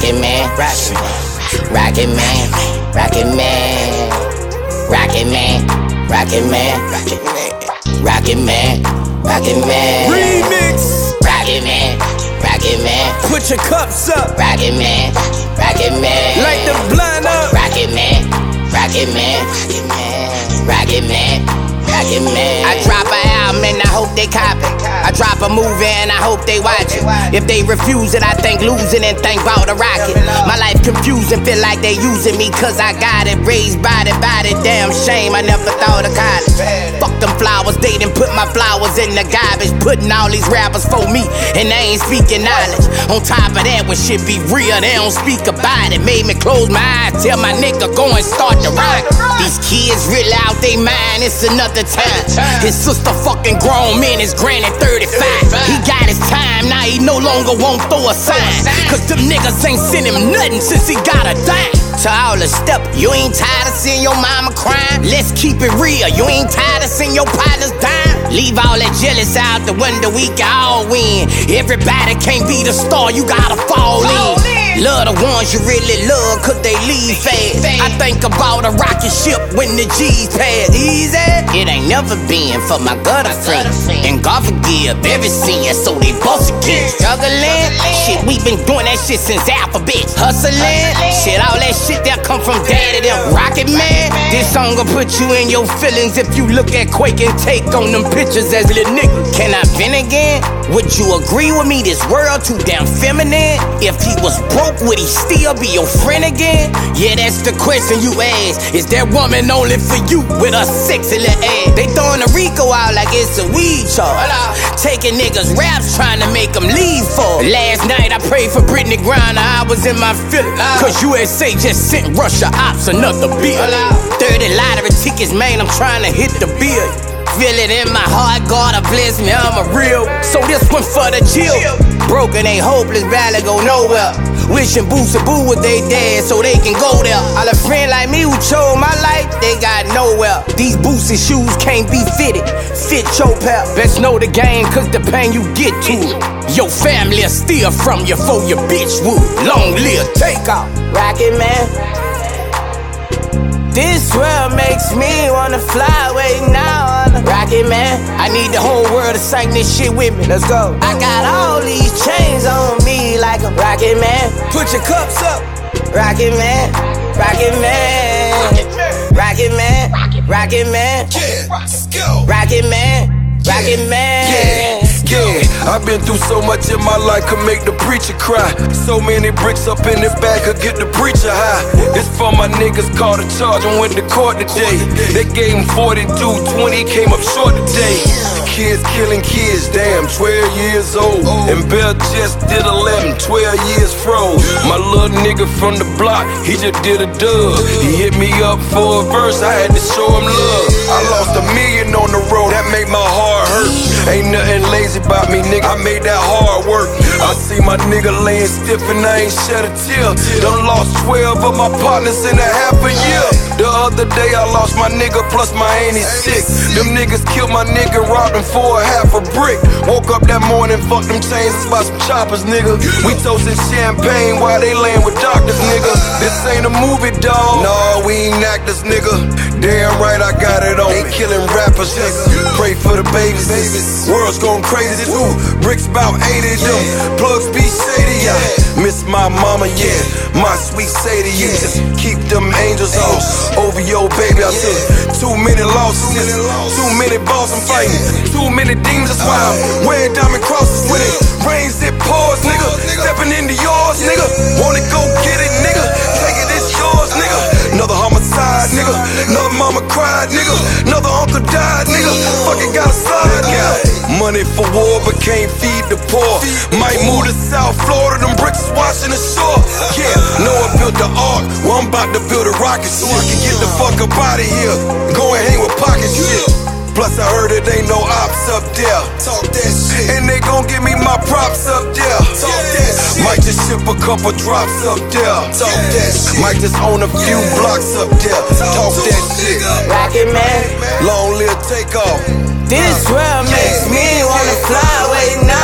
Rocket Man, Rocket Man, Rocket Man, Rocket Man, Rocket Man, Rocket Man, Rocket Man, Remix. Rocket Man, Rocket Man, Put your cups up. Rocket Man, Rocket Man, Light the blunt up. Rocket Man, Rocket Man, Rocket Man, Rocket Man. I drop an album and I hope they copy. I drop a movie and I hope they watch it. If they refuse it, I think losing and think about a rocket. My life confusing, feel like they using me cause I got it. Raised by the damn shame, I never thought of college. Fuck them flowers, they done put my flowers in the garbage. Putting all these rappers for me and they ain't speaking knowledge. On top of that, when shit be real, they don't speak about it. Made me close my eyes, tell my nigga go and start the rock. These kids really out they mind, it's another time. His sister fucking grown men, his granny 35. He got his time, now he no longer won't throw a sign. Cause them niggas ain't sent him nothing since he got a dime. To all the step, you ain't tired of seeing your mama crying? Let's keep it real, you ain't tired of seeing your partners dying? Leave all that jealous out the window, we can all win. Everybody can't be the star, you gotta fall in. Love the ones you really love, cause they leave fast. I think about a rocket ship when the G's pass. Easy. It ain't never been for my gutter friends. And God forgive every sin, so they bust again. Struggling, shit, we been doing that shit since alphabet. Hustling, shit, all that shit that come from daddy, them Rocket Man. This song gon' put you in your feelings if you look at Quake and take on them pictures as little nigga. Can I vent again? Would you agree with me? This world too damn feminine. If he was broke, would he still be your friend again? Yeah, that's the question you ask. Is that woman only for you with a sexy little ass? They throwing a Rico out like it's a weed charge. Taking niggas raps trying to make them leave for. Last night I prayed for Brittany Griner, I was in my feelings. Cause USA just sent Russia ops another bill. 30 lottery tickets, man, I'm trying to hit the bill. Feel it in my heart, God bless me, I'm a real. So this one for the chill. Broken ain't hopeless, barely go nowhere. Wishing Boosie Boo with they dad so they can go there. All a friend like me who chose my life, they got nowhere. These Boosie shoes can't be fitted. Fit your pair. Best know the game, cause the pain you get to it. Your family'll steal from you for your bitch would. Long live Takeoff. Rocket Man. This world makes me wanna fly away now. Rocket Man, I need the whole world to sing this shit with me. Let's go. I got all these chains on me like a Rocket Man. Put your cups up. Rocket Man, Rocket Man, Rocket Man, Rocket Man, Rocket Man, Rocket Man. Yeah, I've been through so much in my life, could make the preacher cry. So many bricks up in the back, could get the preacher high. This for my niggas caught a charge and went to court today. They gave him 42, 20, came up short today. Kids killing kids, damn, 12 years old. And Bell just did 11, 12 years froze. My little nigga from the block, he just did a dub. He hit me up for a verse, I had to show him love. I lost $1 million on the road, that made my heart hurt. Ain't nothing lazy about me, nigga, I made that hard work. I see my nigga laying stiff and I ain't shed a tear. Done lost 12 of my partners in a half a year. The other day I lost my nigga plus my auntie sick. Them niggas killed my nigga, robbed him for a half a brick. Woke up that morning, fuck them chains, it's about some choppers, nigga. We toasting champagne while they laying with doctors, nigga. This ain't a movie, dawg. No, we ain't actors, nigga. Damn right I got it on. They killing rappers, nigga. Pray for the babies. World's going crazy, too. Bricks about 80 of them. Plugs be shady, yeah. Miss my mama, yeah. My sweet say to you, just keep them angels off. Over your baby, I took too many losses. Too many balls I'm fighting. Too many demons, that's why I'm wearing diamond crosses with it. Rains that pours, nigga. Stepping into yours, nigga. Wanna go get it, nigga. Take it, it's yours, nigga. Another homicide, nigga. Another mama cried, nigga. Another uncle died, nigga. Fucking got a slide, nigga. Money for war, but can't feed the poor. Might move to South Florida, them bricks is washing the shore. Yeah, Noah built the ark, well I'm about to build a rocket so I can get the fuck up out of here. Go and hang with pocket shit. Plus I heard it ain't no ops up there. Talk that shit. And they gon' give me my props up there. Talk that shit. Might just ship a couple drops up there. Talk that shit. Might just own a few blocks up there. Talk that shit. Rocket Man, long live Takeoff. This world makes me wanna fly away now.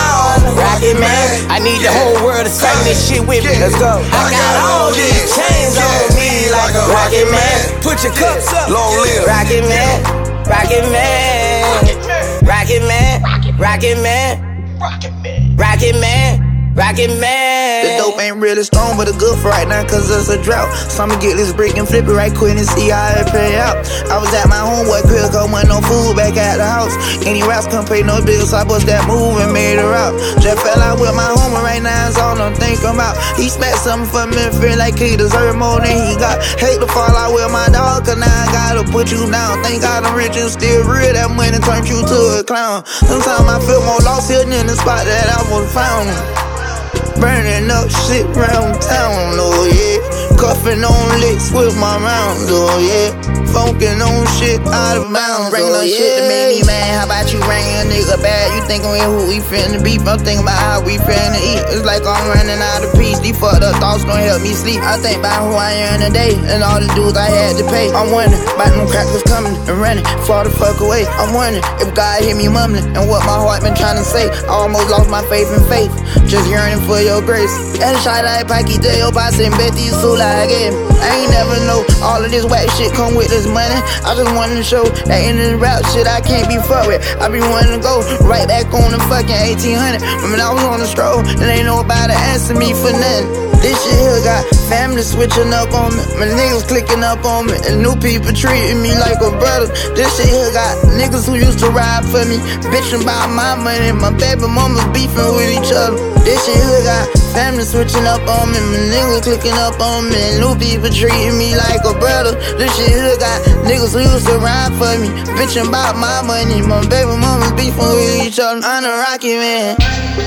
Rocket Man. I need the whole world to sing this shit with me. Let's go. I got all these chains on me like a rocket man. Put your cups up. Long live. Rocket Man. Rocket Man. Rocket Man. Rocket Man. Rocket Man. Rocket Man. The dope ain't really strong, but it's good for right now, cause it's a drought. So I'ma get this brick and flip it right quick and see how it play out. I was at my homeboy crib, cause wasn't no food back at the house. Any raps couldn't pay no bills, so I bust that move and made her out. Just fell out with my homie right now, it's all I'm thinking about. He smacked something for me, feel like he deserve more than he got. Hate to fall out with my dog, cause now I gotta put you down. Thank God I'm rich and still real, that money turned you to a clown. Sometimes I feel more lost here than the spot that I was found. Burning up shit round town, oh yeah. Cuffing on licks with my rounds, oh yeah. Funkin' on shit out of bounds, bring no shit to make me mad. How about you bring a nigga bad? You thinkin' we who we finna beef? I'm thinking about how we finna eat. It's like I'm running out of peace. These fucked up thoughts gon' help me sleep. I think about who I am today and all the dues I had to pay. I'm wondering about them crackers coming and running far the fuck away. I'm wondering if God hear me mumbling and what my heart been trying to say. I almost lost my faith in faith, just yearning for your grace. And shot like Paki Dale, I send Betty Sula again. I ain't never know all of this whack shit come with this money. I just wanted to show that in this rap shit I can't be fucked with. I be wanting to go right back on the fucking 1800. When I was on the stroll, and ain't nobody asking me for nothing. This shit here got family switching up on me, my niggas clicking up on me, and new people treating me like a brother. This shit here got niggas who used to ride for me, bitching about my money. My baby mamas beefing with each other. This shit here got family switching up on me, my niggas clicking up on me, and new people treating me like a brother. This shit here got niggas who used to ride for me, bitching about my money. My baby mamas beefing with each other. I'm a Rocket Man.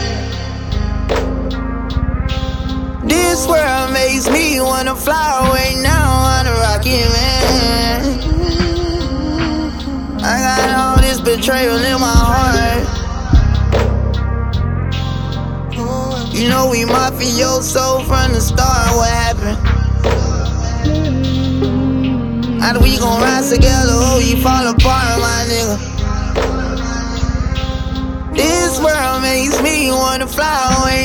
This world makes me wanna fly away now. I'm a Rocket Man. I got all this betrayal in my heart. You know we mafioso from the start. What happened? How we gon' rise together or we fall apart, my nigga? This world makes me wanna fly away